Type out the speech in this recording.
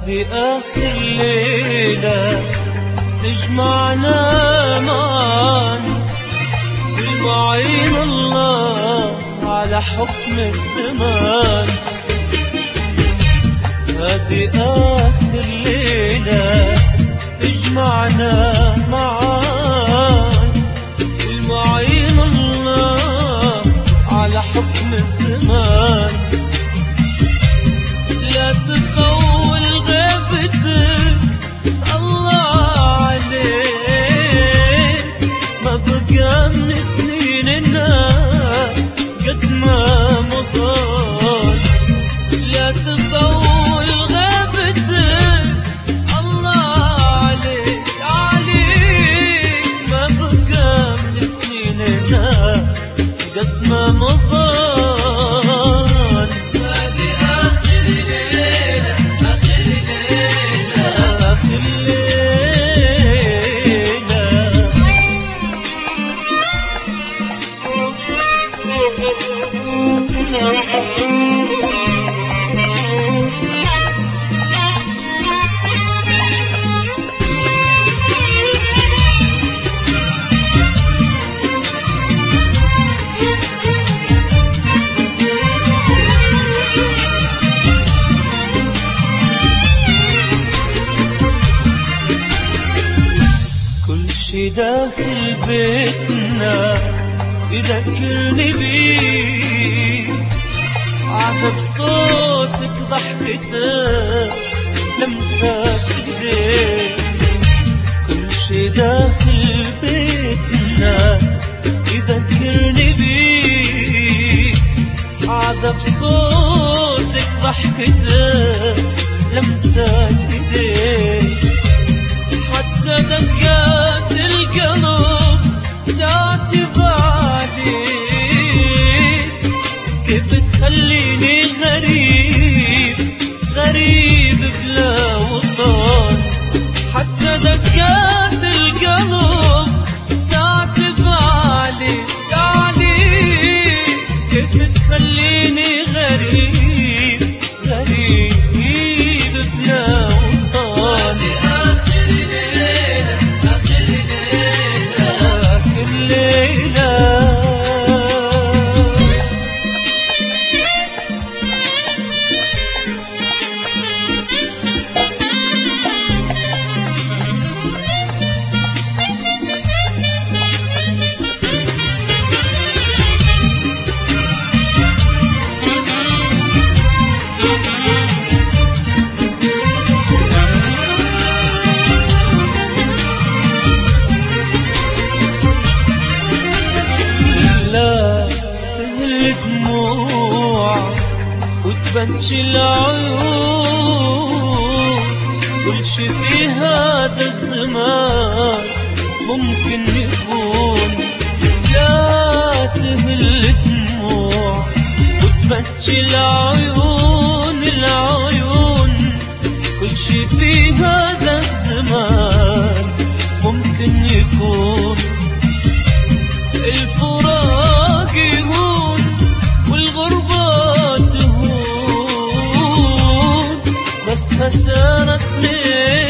هذه آخر ليلة تجمعنا معا بالمعين الله على حكم الزمان. هذه آخر ليلة تجمعنا معا بالمعين الله على حكم الزمان. لا تطول غيبتك الله عليك، ما بقى من سنيننا قد ما مضت. لا تطول غيبتك الله عليك عليك، ما بقى من سنيننا قد ما مضت. شي داخل بيتنا يذكرني بيك، عتب صوتك ضحكتك لمسات ايديك. كل شي داخل بيتنا يذكرني بيك، عتب صوتك ضحكتك لمسات ايديك. حتى دقات القلب تعتب عليك، كيف تخليني غريب غريب بلا وطن. حتى دقات القلب تعتب عليك عليك، كيف تخليني غريب غريب بلا وطن. دموع وتبكي العيون، كل شي في هذا الزمان ممكن يكون. لا تهل دموع وتبكي العيون العيون، كل شي في هذا الزمان ممكن يكون. الفراق يهون والغربة تهون، بس خسارتني